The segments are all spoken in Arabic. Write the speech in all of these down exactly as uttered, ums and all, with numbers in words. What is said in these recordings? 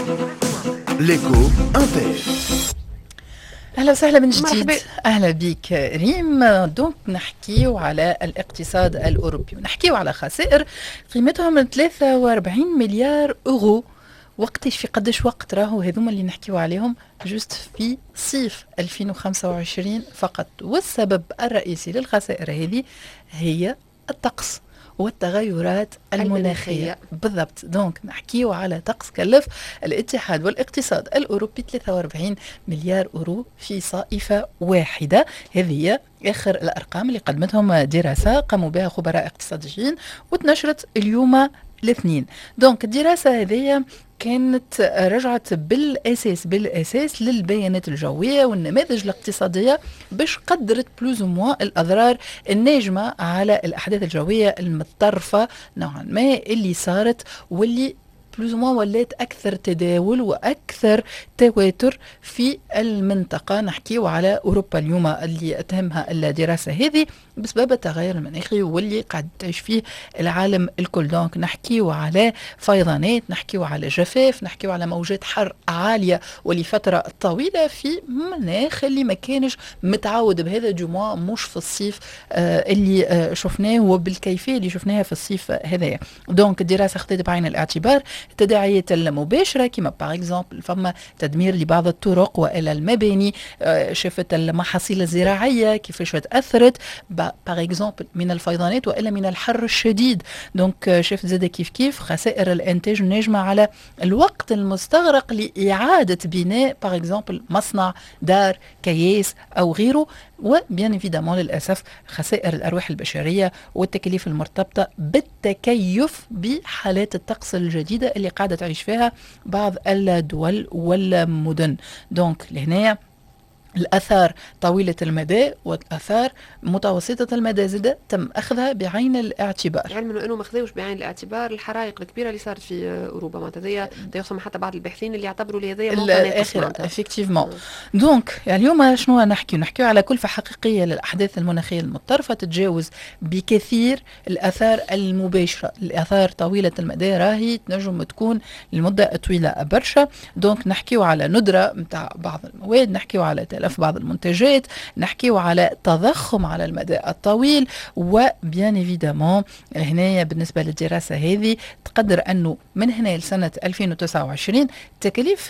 ليكو انتر. اهلا وسهلا من جديد. اهلا بك ريم. دونك نحكيو على الاقتصاد الاوروبي ونحكيو على خسائر قيمتهم ثلاثة وأربعين مليار اورو. وقتاش في قداش وقت راهو هذوما اللي نحكيو عليهم جوست في صيف ألفين وخمسة وعشرين فقط. والسبب الرئيسي للخسائر هذه هي الطقس والتغيرات المناخية. بالضبط. دونك نحكيو على طقس كلف الاتحاد والاقتصاد الأوروبي ثلاثة وأربعين مليار أورو في صائفة واحدة. هذه هي آخر الأرقام اللي قدمتهم دراسة قاموا بها خبراء اقتصاديين وتنشرت اليوم الاثنين. دونك الدراسة هذه كانت رجعت بالاساس بالاساس للبيانات الجويه والنماذج الاقتصاديه باش قدرت بلوز موا الاضرار الناجمه على الاحداث الجويه المتطرفه نوعا ما اللي صارت واللي بلوز موا ولات اكثر تداول واكثر تواتر في المنطقه. نحكيو على اوروبا اليوم اللي تهمها الدراسه هذه بسبب التغير المناخي واللي قاعد تعيش فيه العالم الكل. دونك نحكيو على فيضانات، نحكيو على جفاف، نحكيو على موجات حر عاليه ولفتره طويله في مناخ اللي ما كانش متعود بهذا جمعة مش في الصيف آه اللي آه شفناه وبالكيفيه اللي شفناها في الصيف هذايا. دونك الدراسه اخذت بعين الاعتبار التداعيات المباشره كما باغ اكزومبل فما تدمير لبعض الطرق والى المباني، آه شفت المحاصيل الزراعيه كيفاش تاثرت باغ اكزومبل من الفيضانات والا من الحر الشديد. دونك شفت زاد كيف كيف خسائر الانتاج الناجمه على الوقت المستغرق لاعاده بناء باغ اكزومبل مصنع، دار، كياس او غيره. وبيان ايفيدامون للاسف خسائر الارواح البشريه والتكاليف المرتبطه بالتكيف بحالات الطقس الجديده اللي قاعده تعيش فيها بعض الدول والمدن. دونك لهنا الآثار طويلة المدى والآثار متوسطة المدى زادة تم أخذها بعين الاعتبار. علما أنه ما أخذوش بعين الاعتبار الحرائق الكبيرة اللي صارت في أوروبا معناتها هذيا يخصم حتى بعض الباحثين اللي يعتبروا لي هذيا موقع ناقص معناتها. افكتيفمون. دونك يعني اليوم شنو نحكي نحكي على كلفة حقيقية للأحداث المناخية المتطرفة تتجاوز بكثير الآثار المباشرة. الآثار طويلة المدى راهي تنجم تكون لمدة طويلة برشا. دونك نحكيو على ندرة متاع بعض المواد، نحكيو على في بعض المنتجات، نحكيو على تضخم على المدى الطويل. وبيان ايفيدامون هنا بالنسبه للدراسه هذه تقدر انه من هنا لسنه ألفين وتسعة وعشرين تكاليف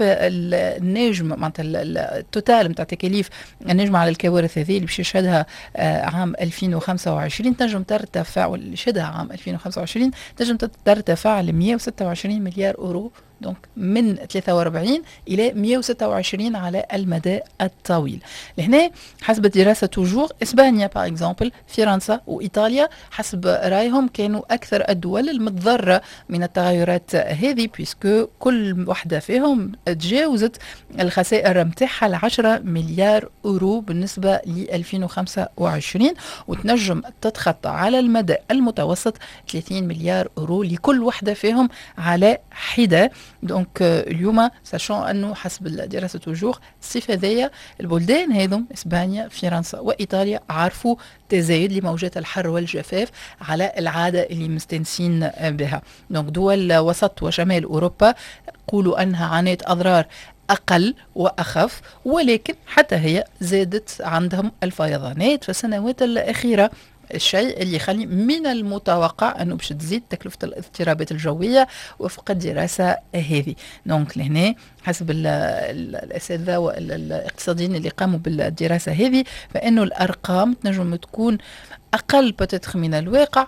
النجم معناتها التوتال نتاع تكاليف النجم على الكوارث هذه اللي باش يشهدها عام ألفين وخمسة وعشرين تنجم ترتفع واللي شهدها عام ألفين وخمسة وعشرين تنجم ترتفع ل مئة وستة وعشرين مليار اورو. دونك من ثلاثة وأربعين إلى مئة وستة وعشرين على المدى الطويل. لهنا حسب دراسة توجور إسبانيا باغ اكزومبل، فرنسا وإيطاليا حسب رأيهم كانوا أكثر الدول المتضررة من التغيرات هذه بيسكو كل واحدة فيهم تجاوزت الخسائر متاعها العشرة مليار أورو بالنسبة ل ألفين وخمسة وعشرين وتنجم تتخطى على المدى المتوسط ثلاثين مليار أورو لكل واحدة فيهم على حدة. دونك اليوم ساشون انه حسب الدراسه توجور الصيف هذايا البلدان هذم اسبانيا فرنسا وايطاليا عرفوا تزايد لموجات الحر والجفاف على العاده اللي مستنسين بها. دونك دول وسط وشمال اوروبا يقولوا انها عانت اضرار أقل وأخف ولكن حتى هي زادت عندهم الفيضانات في السنوات الأخيرة، الشيء اللي يخلي من المتوقع أنه باش تزيد تكلفة الاضطرابات الجوية وفق الدراسة هذه. دونك لهنا حسب الأساتذة والاقتصاديين اللي قاموا بالدراسة هذه فإنه الأرقام تنجم تكون أقل بتتخ من الواقع.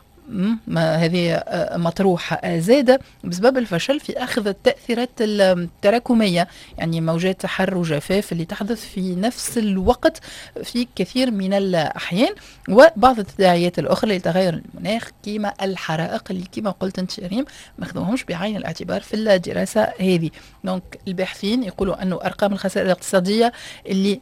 ما هذه مطروحة زادة بسبب الفشل في أخذ التأثيرات التراكمية، يعني موجات حر وجفاف اللي تحدث في نفس الوقت في كثير من الأحيان، وبعض التداعيات الأخرى لتغير المناخ كما الحرائق اللي كما قلت انت ريم ما خذوهمش بعين الاعتبار في الدراسة هذه. دونك الباحثين يقولوا أنه أرقام الخسائر الاقتصادية اللي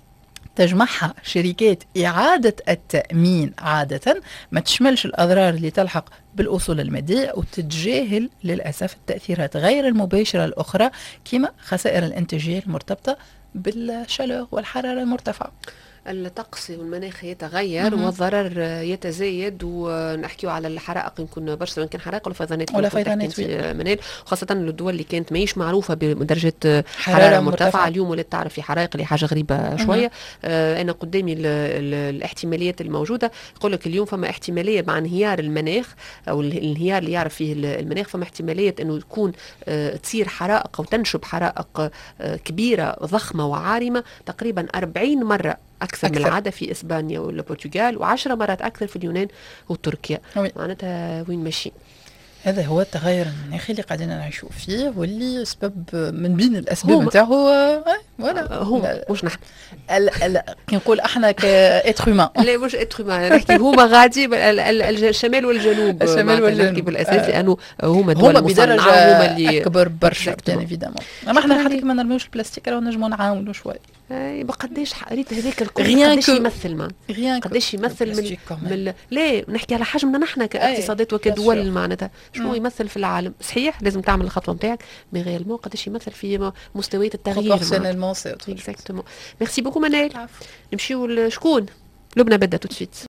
تجمعها شركات إعادة التأمين عادة ما تشملش الأضرار اللي تلحق بالأصول المادية وتتجاهل للأسف التأثيرات غير المباشرة الأخرى كما خسائر الإنتاجية المرتبطة بالشلل والحرارة المرتفعة. الطقس والمناخ يتغير والضرر يتزايد، ونحكيو على الحرائق يمكن برشا، سواء كان حرائق ولا فيضانات ولا فيضانات منال، خاصة الدول اللي كانت ماهيش معروفة بدرجة حرارة مرتفعة. اليوم ولات تعرف في حرائق اللي حاجة غريبة شوية. آه أنا قدامي ال ال الاحتماليات الموجودة، يقول لك اليوم فما احتمالية مع انهيار المناخ أو الانهيار اللي يعرف فيه المناخ، فما احتمالية أنه تكون آه تصير حرائق أو تنشب حرائق آه كبيرة ضخمة وعارمة تقريبا أربعين مرة أكثر, أكثر من العادة في إسبانيا والبرتغال، وعشرة مرات أكثر في اليونان وتركيا. معناتها وين ماشي؟ هذا هو التغير المناخي اللي قاعدين نعيشوا فيه، واللي سبب من بين الاسباب نتاعو هو ولا هو مش نحن كي نقول احنا كاتر هومان. لا مش اتر هومان، نحكي هما غادي الشمال والجنوب، الشمال والجنوب بالاساس، لانه هما دول مصنعه هما اللي اكبر برشا بيان ايفيدامون. اما احنا حتى ما نرميوش البلاستيك راه نجموا نعاونوا شويه. اي قداش قريت هذاك الكل قداش يمثل مان قداش يمثل من, من لا نحكي على حجمنا نحن كاقتصادات وكدول، معناتها شنو يمثل في العالم. صحيح لازم تعمل الخطوه نتاعك، مي غيالمون قداش يمثل في مستويات التغيير. اكزاكتومون. ميرسي بوكو منال. نمشيو لشكون؟ لبنى بدأ تو سويت.